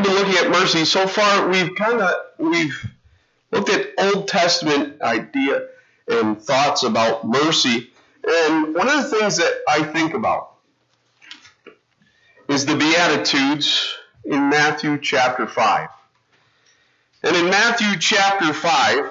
been looking at mercy. So far, we've looked at Old Testament idea and thoughts about mercy. And one of the things that I think about is the Beatitudes in Matthew chapter 5. And in Matthew chapter 5,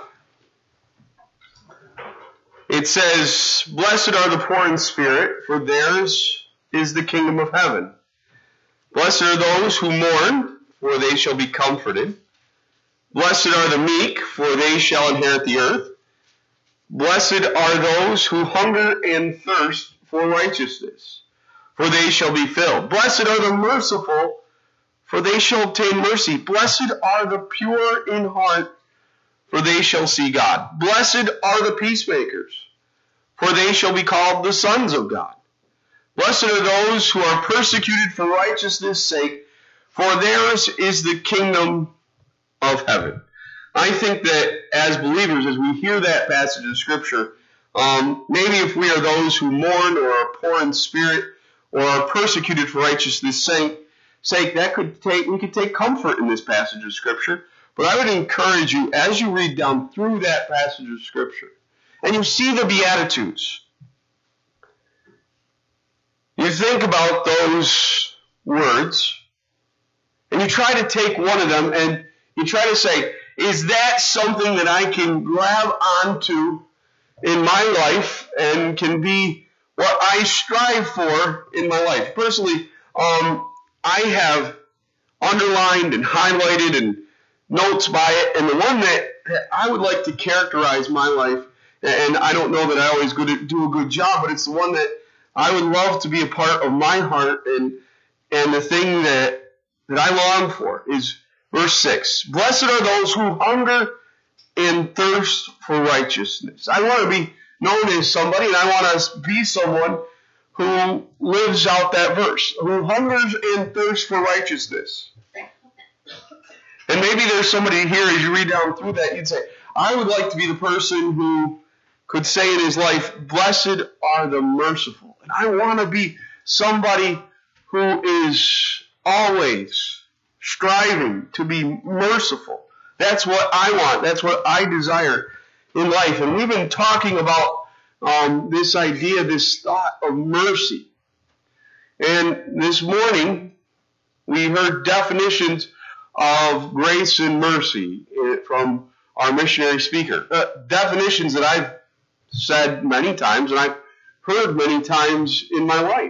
it says, "Blessed are the poor in spirit, for theirs is the kingdom of heaven. Blessed are those who mourn, for they shall be comforted. Blessed are the meek, for they shall inherit the earth. Blessed are those who hunger and thirst for righteousness, for they shall be filled. Blessed are the merciful, for they shall obtain mercy. Blessed are the pure in heart, for they shall see God. Blessed are the peacemakers, for they shall be called the sons of God. Blessed are those who are persecuted for righteousness' sake, for theirs is the kingdom of heaven." I think that as believers, as we hear that passage of Scripture, maybe if we are those who mourn or are poor in spirit or are persecuted for righteousness' sake, we could take comfort in this passage of Scripture. But I would encourage you, as you read down through that passage of Scripture, and you see the Beatitudes, you think about those words, and you try to take one of them, and you try to say, is that something that I can grab onto in my life and can be what I strive for in my life? Personally, I have underlined and highlighted and notes by it, and the one that I would like to characterize my life, and I don't know that I always do a good job, but it's the one that I would love to be a part of my heart, and the thing that I long for is verse 6. "Blessed are those who hunger and thirst for righteousness." I want to be known as somebody, and I want to be someone who lives out that verse, who hungers and thirsts for righteousness. And maybe there's somebody here, as you read down through that, you'd say, I would like to be the person who could say in his life, "Blessed are the merciful." And I want to be somebody who is always striving to be merciful. That's what I want. That's what I desire in life. And we've been talking about this idea, this thought of mercy. And this morning, we heard definitions of grace and mercy from our missionary speaker. Definitions that I've said many times and I've heard many times in my life.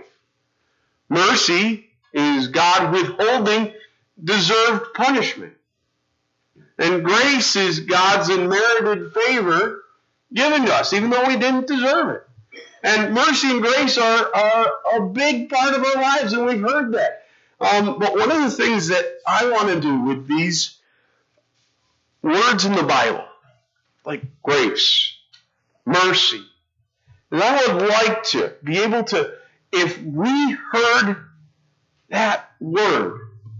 Mercy is God withholding deserved punishment. And grace is God's unmerited favor given to us, even though we didn't deserve it. And mercy and grace are a big part of our lives, and we've heard that. But one of the things that I want to do with these words in the Bible, like grace, mercy, is I would like to be able to, if we heard that word,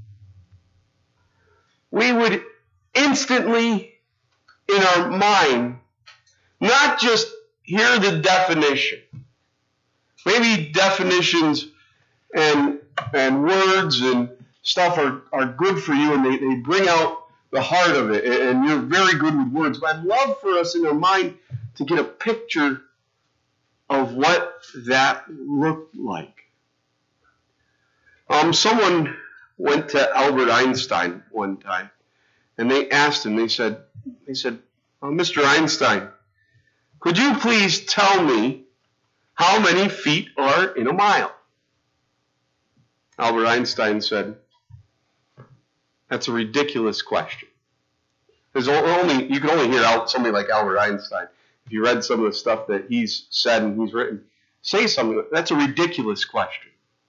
we would instantly, in our mind, not just hear the definition. Maybe definitions and words and stuff are good for you, and they bring out the heart of it, and you're very good with words. But I'd love for us in our mind to get a picture of what that looked like. Someone went to Albert Einstein one time, and they asked him, they said, "Mr. Einstein, could you please tell me how many feet are in a mile?" Albert Einstein said, "That's a ridiculous question." You can only hear out somebody like Albert Einstein. If you read some of the stuff that he's said and he's written, say something like, "That's a ridiculous question.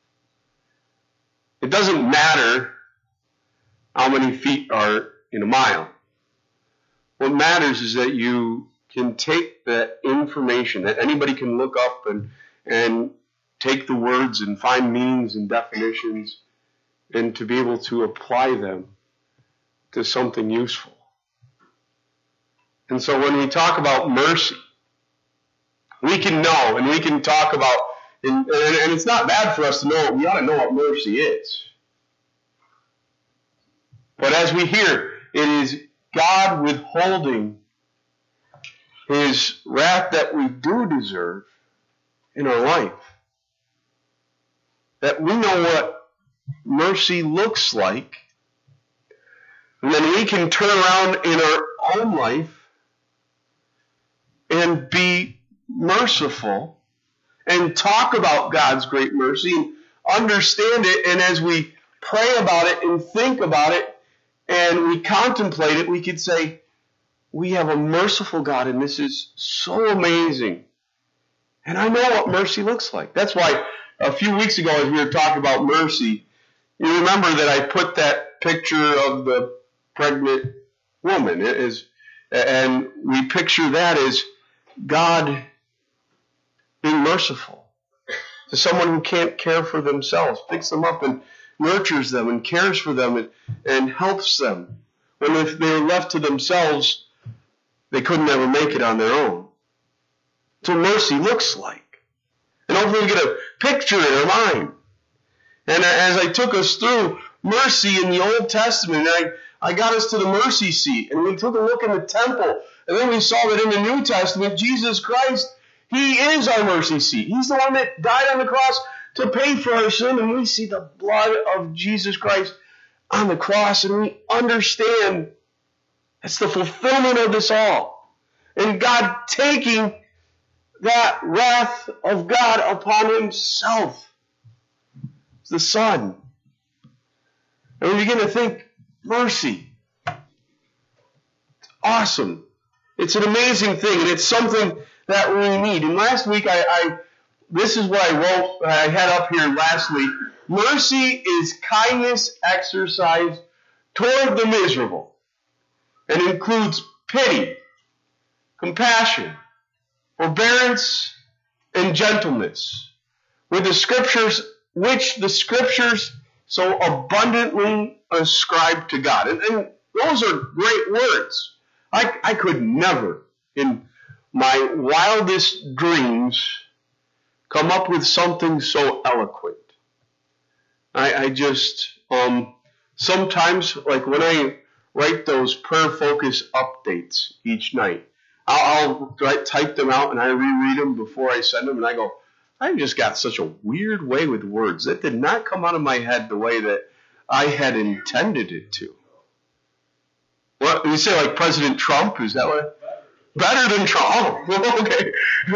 It doesn't matter how many feet are in a mile. What matters is that you can take that information that anybody can look up and take the words and find meanings and definitions, and to be able to apply them to something useful." And so when we talk about mercy, we can know and we can talk about, and it's not bad for us to know, we ought to know what mercy is. as we hear, it is God withholding His wrath that we do deserve in our life. That we know what mercy looks like, and then we can turn around in our own life and be merciful and talk about God's great mercy and understand it. And as we pray about it and think about it and we contemplate it, we could say, we have a merciful God, and this is so amazing. And I know what mercy looks like. That's why a few weeks ago, as we were talking about mercy, you remember that I put that picture of the pregnant woman. And we picture that as God being merciful to someone who can't care for themselves, picks them up and nurtures them and cares for them and helps them. When if they were left to themselves, they couldn't ever make it on their own. That's what mercy looks like. And hopefully we get a picture in our mind. And as I took us through mercy in the Old Testament, I got us to the mercy seat. And we took a look in the temple. And then we saw that in the New Testament, Jesus Christ, He is our mercy seat. He's the one that died on the cross to pay for our sin. And we see the blood of Jesus Christ on the cross. And we understand it's the fulfillment of this all. And God taking that wrath of God upon Himself. It's the Son. And we begin to think, mercy. It's awesome. It's an amazing thing, and it's something that we need. And last week, this is what I wrote, I had up here last week. Mercy is kindness exercised toward the miserable, and includes pity, compassion, forbearance, and gentleness, which the Scriptures so abundantly ascribe to God. And those are great words. I could never, in my wildest dreams, come up with something so eloquent. I just, sometimes, like when I write those prayer focus updates each night, I'll type them out and I reread them before I send them, and I go, I've just got such a weird way with words. That did not come out of my head the way that I had intended it to. What, you say like President Trump? Is that what? Better than Trump. Oh, okay.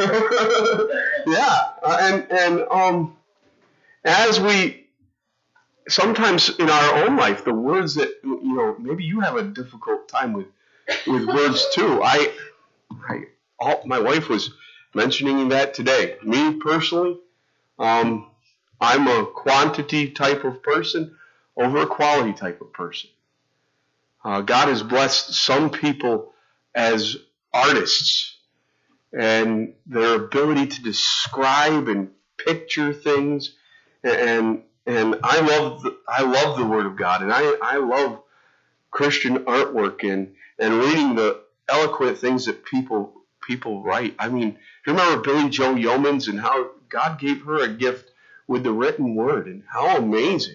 Yeah. And as we, sometimes in our own life, the words that, maybe you have a difficult time with words too. My wife was mentioning that today. Me personally, I'm a quantity type of person over a quality type of person. God has blessed some people as artists and their ability to describe and picture things, and I love the Word of God, and I love Christian artwork and reading the eloquent things that people write. I mean, do you remember Billy Joe Yeomans and how God gave her a gift with the written word, and how amazing.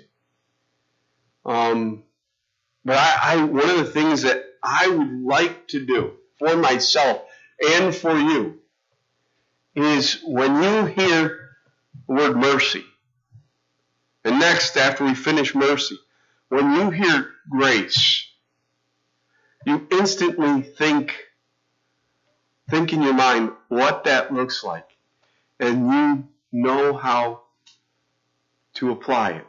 But one of the things that I would like to do for myself and for you is when you hear the word mercy, and next after we finish mercy, when you hear grace, you instantly think in your mind what that looks like, and you know how to apply it.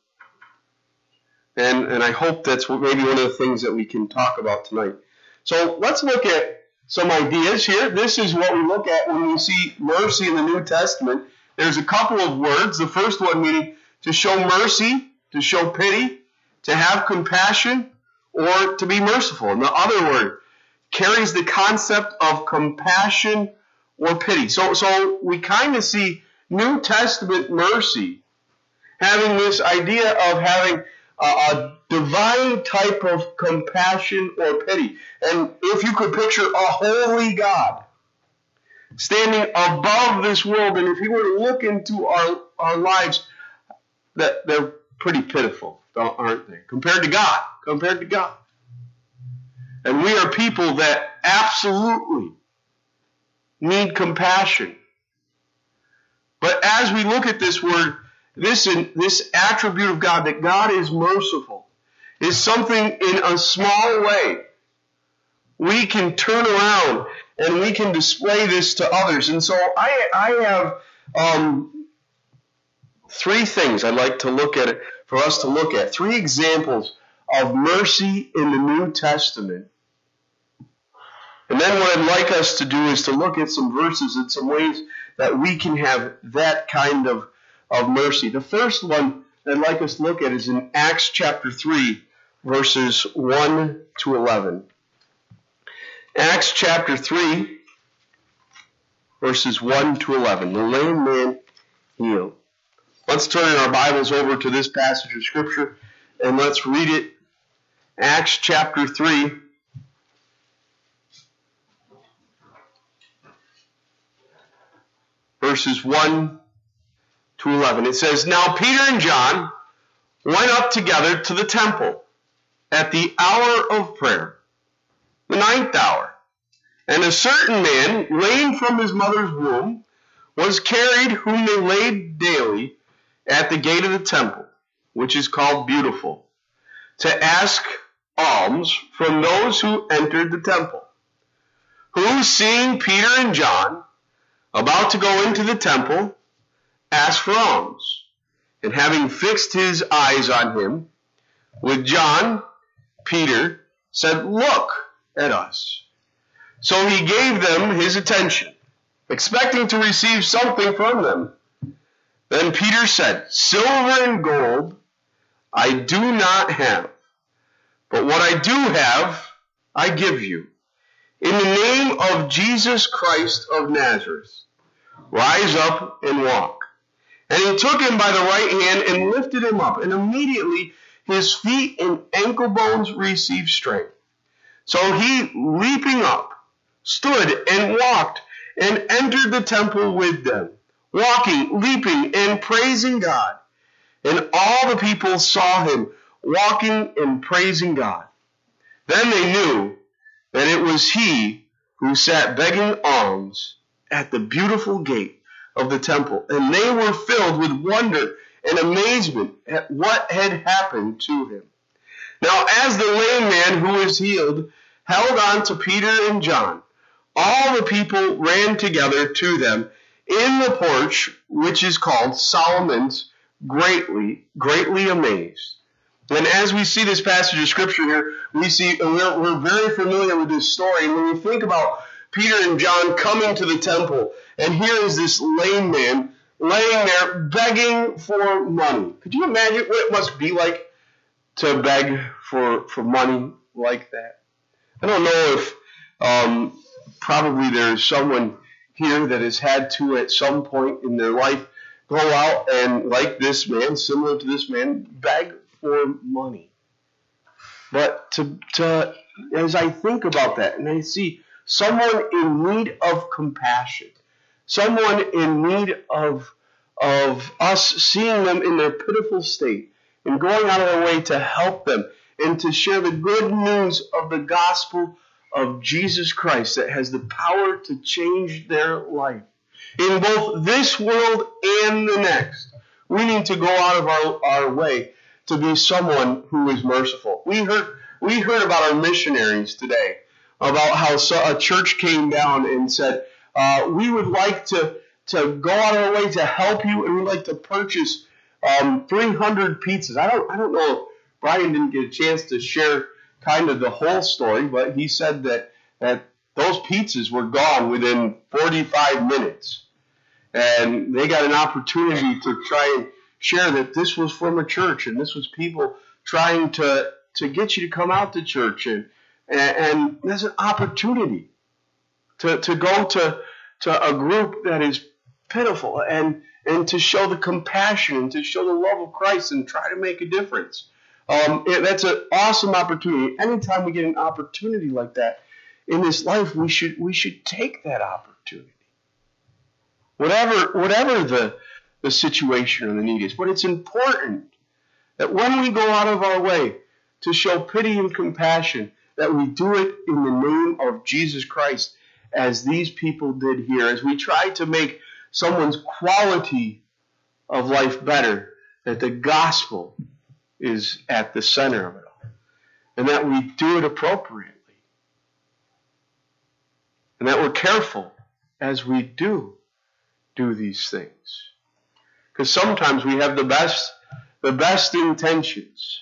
And I hope that's maybe one of the things that we can talk about tonight. So let's look at some ideas here. This is what we look at when we see mercy in the New Testament. There's a couple of words. The first one meaning to show mercy, to show pity, to have compassion, or to be merciful. And the other word carries the concept of compassion or pity. So we kind of see New Testament mercy having this idea of having a divine type of compassion or pity. And if you could picture a holy God standing above this world, and if He were to look into our lives, that they're pretty pitiful, aren't they? Compared to God. Compared to God. And we are people that absolutely need compassion. But as we look at this word, this attribute of God, that God is merciful, is something in a small way we can turn around and we can display this to others. And so I have three things I'd like to look at, for us to look at. Three examples of mercy in the New Testament. And then what I'd like us to do is to look at some verses and some ways that we can have that kind of mercy. The first one I'd like us to look at is in Acts chapter 3, verses 1 to 11. Acts chapter 3, verses 1 to 11. The lame man healed. Let's turn in our Bibles over to this passage of Scripture and let's read it. Acts chapter 3, verses 1 to 11. It says, Now Peter and John went up together to the temple at the hour of prayer, the 9th hour. And a certain man, lame from his mother's womb, was carried, whom they laid daily at the gate of the temple, which is called Beautiful, to ask alms from those who entered the temple, who, seeing Peter and John about to go into the temple, asked for alms. And having fixed his eyes on him, with John, Peter said, Look at us. So he gave them his attention, expecting to receive something from them. Then Peter said, Silver and gold I do not have, but what I do have I give you. In the name of Jesus Christ of Nazareth, rise up and walk. And he took him by the right hand and lifted him up, and immediately his feet and ankle bones received strength. So he, leaping up, stood and walked and entered the temple with them, walking, leaping, and praising God. And all the people saw him walking and praising God. Then they knew that it was he who sat begging alms at the Beautiful gate of the temple. And they were filled with wonder and amazement at what had happened to him. Now as the lame man who was healed held on to Peter and John, all the people ran together to them in the porch, which is called Solomon's, greatly amazed. And as we see this passage of Scripture here, we're very familiar with this story. And when we think about Peter and John coming to the temple, and here is this lame man laying there begging for money. Could you imagine what it must be like to beg for money like that? I don't know if probably there's someone here that has had to, at some point in their life, go out and, like this man, similar to this man, beg for money. But as I think about that, and I see someone in need of compassion, someone in need of us seeing them in their pitiful state and going out of our way to help them and to share the good news of the gospel of Jesus Christ that has the power to change their life. In both this world and the next, we need to go out of our way to be someone who is merciful. We heard about our missionaries today, about how a church came down and said, we would like to go out of our way to help you, and we'd like to purchase 300 pizzas. I don't know if Brian didn't get a chance to share kind of the whole story, but he said that those pizzas were gone within 45 minutes. And they got an opportunity to try and share that this was from a church, and this was people trying to get you to come out to church. And there's an opportunity to go to a group that is pitiful and to show the compassion and to show the love of Christ and try to make a difference. That's an awesome opportunity. Anytime we get an opportunity like that in this life, we should take that opportunity. Whatever the situation or the need is. But it's important that when we go out of our way to show pity and compassion, that we do it in the name of Jesus Christ, as these people did here, as we try to make someone's quality of life better, that the gospel is at the center of it all, and that we do it appropriately, and that we're careful as we do these things. Because sometimes we have the best intentions,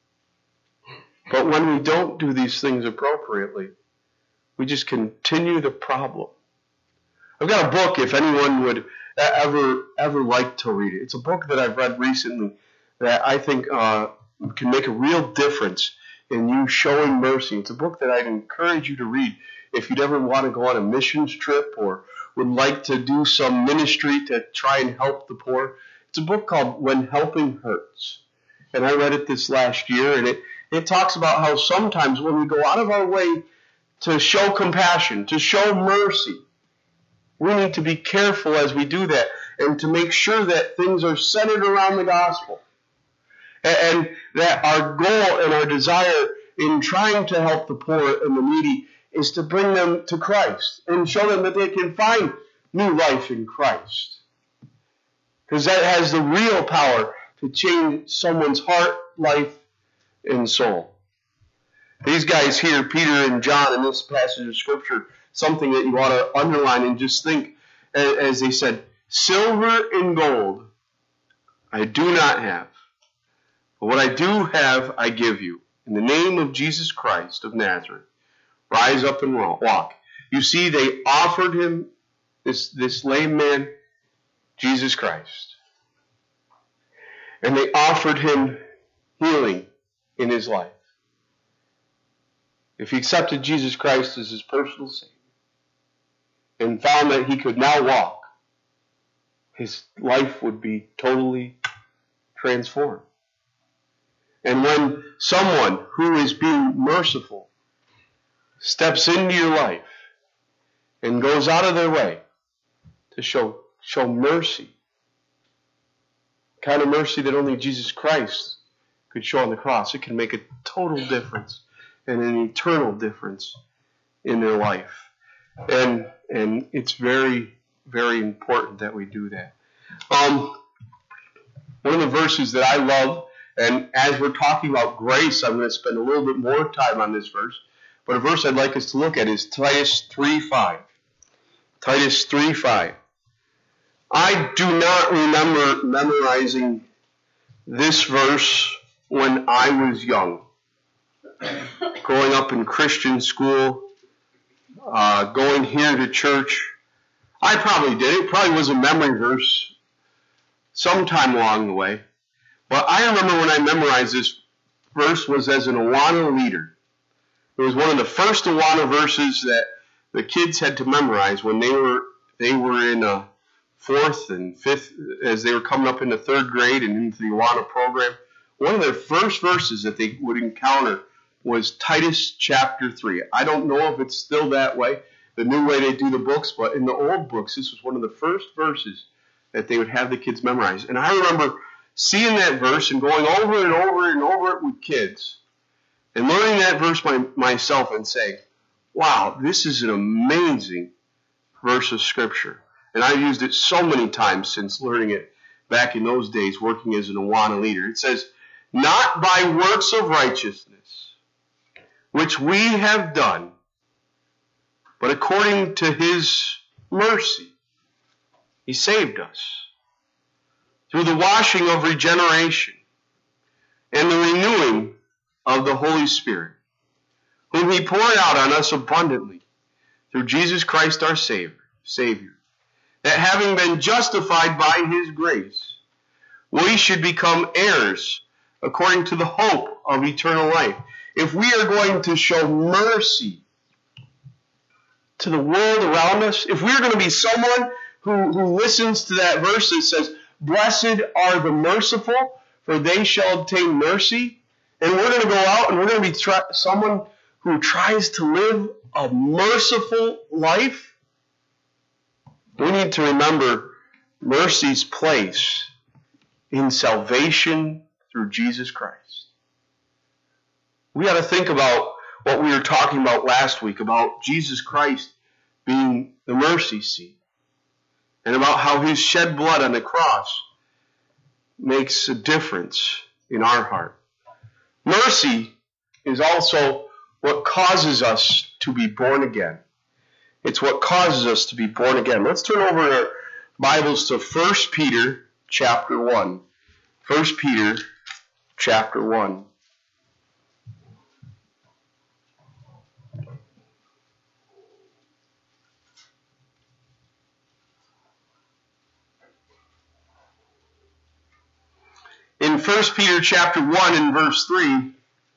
but when we don't do these things appropriately, we just continue the problem. I've got a book, if anyone would ever like to read it. It's a book that I've read recently that I think can make a real difference in you showing mercy. It's a book that I'd encourage you to read if you'd ever want to go on a missions trip or would like to do some ministry to try and help the poor. It's a book called When Helping Hurts. And I read it this last year, and it talks about how sometimes when we go out of our way to show compassion, to show mercy, we need to be careful as we do that and to make sure that things are centered around the gospel. And that our goal and our desire in trying to help the poor and the needy is to bring them to Christ and show them that they can find new life in Christ. Because that has the real power to change someone's heart, life, and soul. These guys here, Peter and John, in this passage of Scripture, something that you ought to underline and just think, as they said, silver and gold I do not have, but what I do have I give you. In the name of Jesus Christ of Nazareth, rise up and walk. You see, they offered him, this lame man, Jesus Christ. And they offered him healing in his life. If he accepted Jesus Christ as his personal Savior and found that he could now walk, his life would be totally transformed. And when someone who is being merciful steps into your life and goes out of their way to show mercy, kind of mercy that only Jesus Christ could show on the cross, it can make a total difference and an eternal difference in their life. And it's very, very important that we do that. One of the verses that I love, and as we're talking about grace, I'm going to spend a little bit more time on this verse, but a verse I'd like us to look at is Titus 3:5. Titus 3:5. I do not remember memorizing this verse when I was young. Growing up in Christian school, going here to church, I probably did. It probably was a memory verse sometime along the way. But I remember when I memorized this verse was as an Awana leader. It was one of the first Awana verses that the kids had to memorize when they were in fourth and fifth, as they were coming up into third grade and into the Awana program. One of their first verses that they would encounter was Titus chapter 3. I don't know if it's still that way, the new way they do the books, but in the old books, this was one of the first verses that they would have the kids memorize. And I remember seeing that verse and going over and over and over it with kids and learning that verse myself and saying, wow, this is an amazing verse of Scripture. And I've used it so many times since learning it back in those days working as an Awana leader. It says, not by works of righteousness, which we have done, but according to his mercy, he saved us through the washing of regeneration and the renewing of the Holy Spirit, whom he poured out on us abundantly through Jesus Christ our Savior, that having been justified by his grace, we should become heirs according to the hope of eternal life. If we are going to show mercy to the world around us, if we're going to be someone who listens to that verse that says, blessed are the merciful, for they shall obtain mercy, and we're going to go out and we're going to be someone who tries to live a merciful life, we need to remember mercy's place in salvation through Jesus Christ. We got to think about what we were talking about last week, about Jesus Christ being the mercy seat, and about how his shed blood on the cross makes a difference in our heart. Mercy is also what causes us to be born again. It's what causes us to be born again. Let's turn over our Bibles to 1 Peter chapter 1. 1 Peter chapter 1. In 1 Peter chapter 1 and verse 3,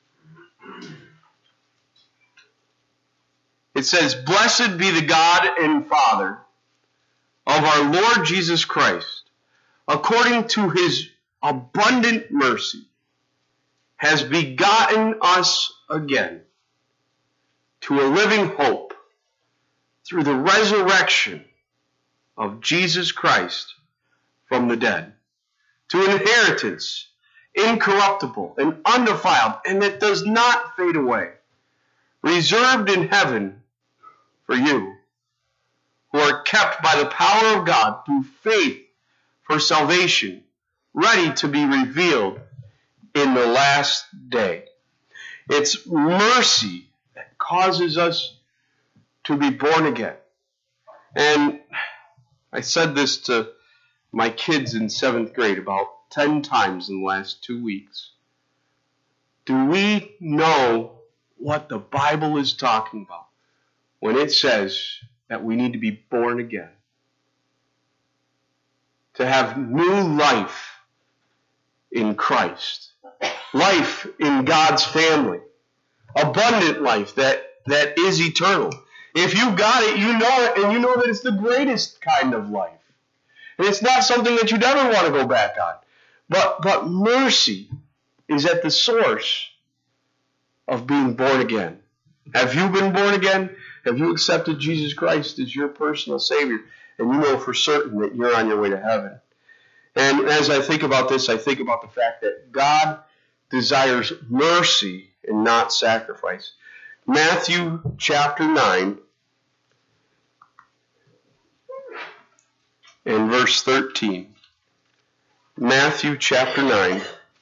it says, "Blessed be the God and Father of our Lord Jesus Christ, according to his abundant mercy, has begotten us again to a living hope through the resurrection of Jesus Christ from the dead, to an inheritance incorruptible and undefiled, and that does not fade away, reserved in heaven for you, who are kept by the power of God through faith for salvation, ready to be revealed in the last day." It's mercy that causes us to be born again. And I said this to my kids in 7th grade about 10 times in the last 2 weeks. Do we know what the Bible is talking about when it says that we need to be born again? To have new life in Christ. Life in God's family. Abundant life that is eternal. If you got it, you know it, and you know that it's the greatest kind of life. And it's not something that you'd ever want to go back on. But mercy is at the source of being born again. Have you been born again? Have you accepted Jesus Christ as your personal Savior? And you know for certain that you're on your way to heaven. And as I think about this, I think about the fact that God desires mercy and not sacrifice. Matthew chapter 9 and verse 13. Matthew chapter 9.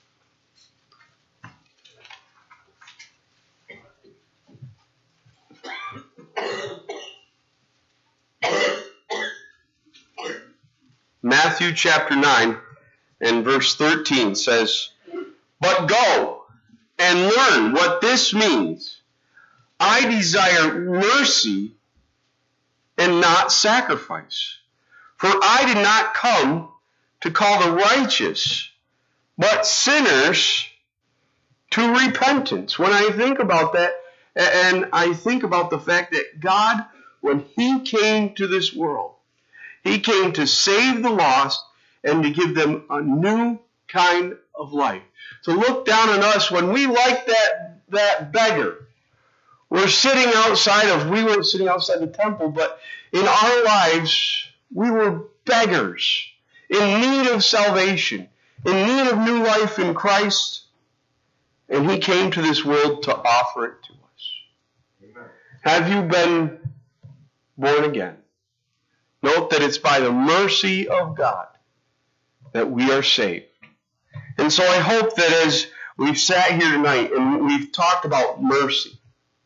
Matthew chapter 9 and verse 13 says, "But go and learn what this means. I desire mercy and not sacrifice. For I did not come to call the righteous, but sinners to repentance." When I think about that, and I think about the fact that God, when he came to this world, he came to save the lost and to give them a new kind of life. To look down on us when we, like that beggar, we weren't sitting outside the temple, but in our lives, we were beggars in need of salvation, in need of new life in Christ, and he came to this world to offer it to us. Amen. Have you been born again? Note that it's by the mercy of God that we are saved. And so I hope that as we've sat here tonight and we've talked about mercy,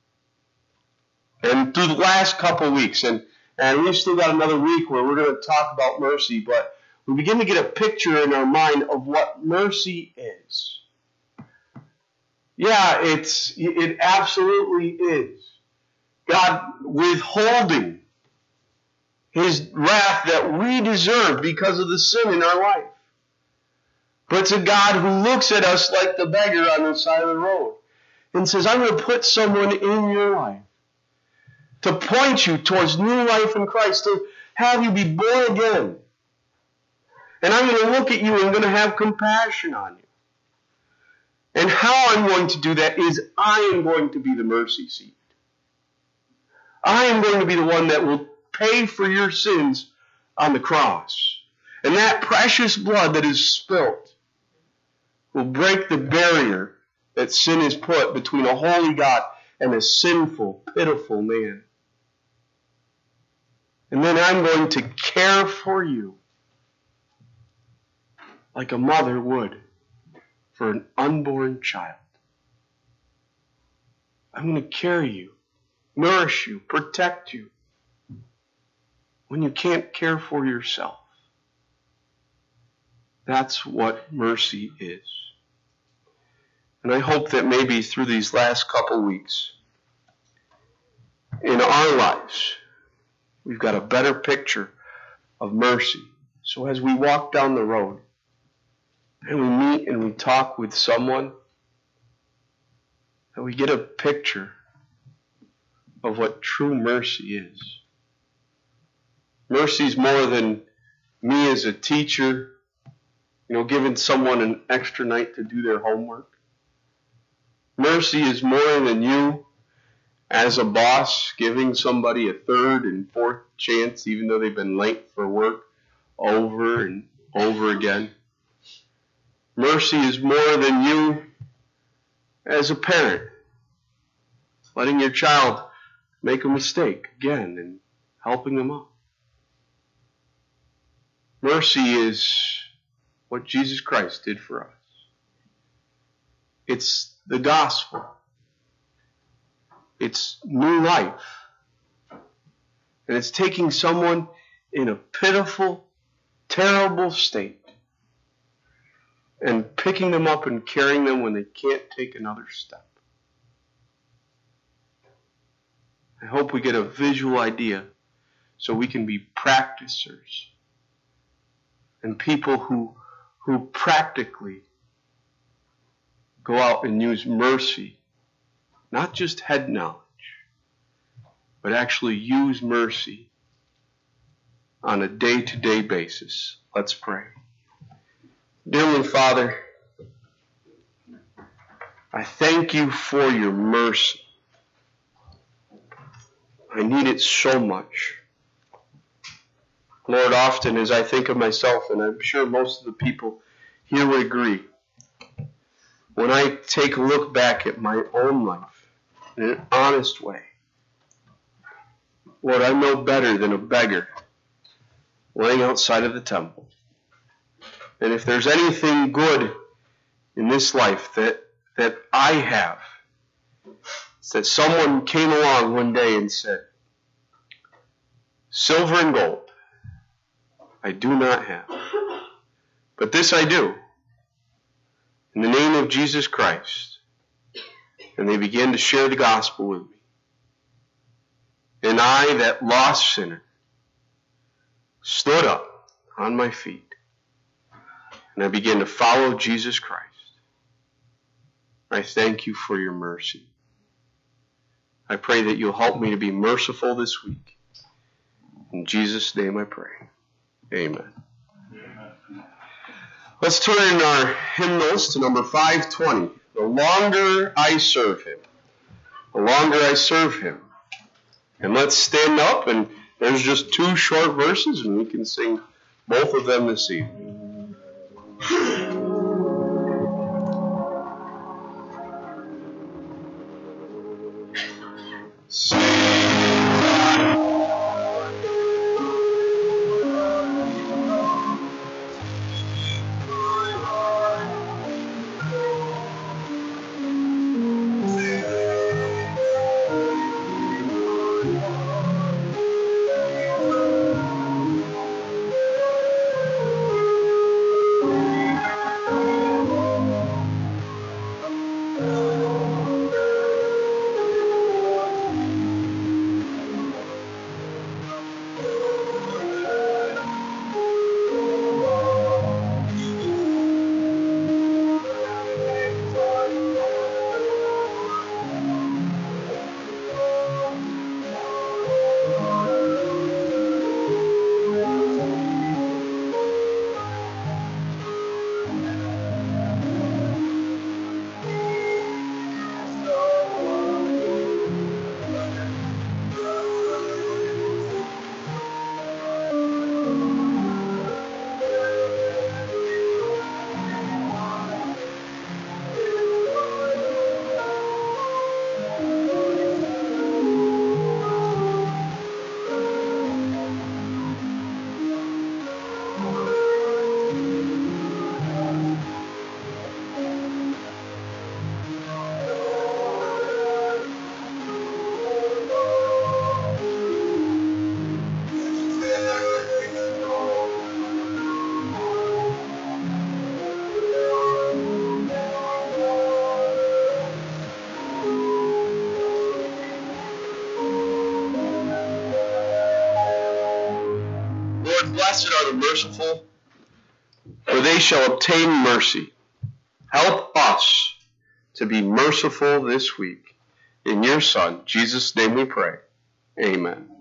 and through the last couple of weeks, and we've still got another week where we're going to talk about mercy, but we begin to get a picture in our mind of what mercy is. Yeah, it absolutely is. God withholding his wrath that we deserve because of the sin in our life. But it's a God who looks at us like the beggar on the side of the road and says, "I'm going to put someone in your life to point you towards new life in Christ, to have you be born again. And I'm going to look at you and I'm going to have compassion on you. And how I'm going to do that is I am going to be the mercy seat. I am going to be the one that will pay for your sins on the cross. And that precious blood that is spilt who will break the barrier that sin has put between a holy God and a sinful, pitiful man. And then I'm going to care for you like a mother would for an unborn child. I'm going to carry you, nourish you, protect you when you can't care for yourself. That's what mercy is. And I hope that maybe through these last couple weeks in our lives, we've got a better picture of mercy. So as we walk down the road and we meet and we talk with someone, that we get a picture of what true mercy is. Mercy is more than me as a teacher, giving someone an extra night to do their homework. Mercy is more than you as a boss giving somebody a third and fourth chance even though they've been late for work over and over again. Mercy is more than you as a parent letting your child make a mistake again and helping them out. Mercy is what Jesus Christ did for us. It's the gospel. It's new life. And it's taking someone in a pitiful, terrible state and picking them up and carrying them when they can't take another step. I hope we get a visual idea so we can be practicers and people who practically go out and use mercy, not just head knowledge, but actually use mercy on a day-to-day basis. Let's pray. Dear Father, I thank you for your mercy. I need it so much. Lord, often as I think of myself, and I'm sure most of the people here would agree, when I take a look back at my own life in an honest way, Lord, I'm no better than a beggar laying outside of the temple. And if there's anything good in this life that I have, it's that someone came along one day and said, silver and gold I do not have, but this I do, in the name of Jesus Christ. And they began to share the gospel with me. And I, that lost sinner, stood up on my feet and I began to follow Jesus Christ. I thank you for your mercy. I pray that you'll help me to be merciful this week. In Jesus' name I pray. Amen. Let's turn in our hymnals to number 520. The longer I serve him. The longer I serve him. And let's stand up, and there's just 2 short verses, and we can sing both of them this evening. blessed are the merciful, for they shall obtain mercy. Help us to be merciful this week. In your Son, Jesus' name we pray. Amen.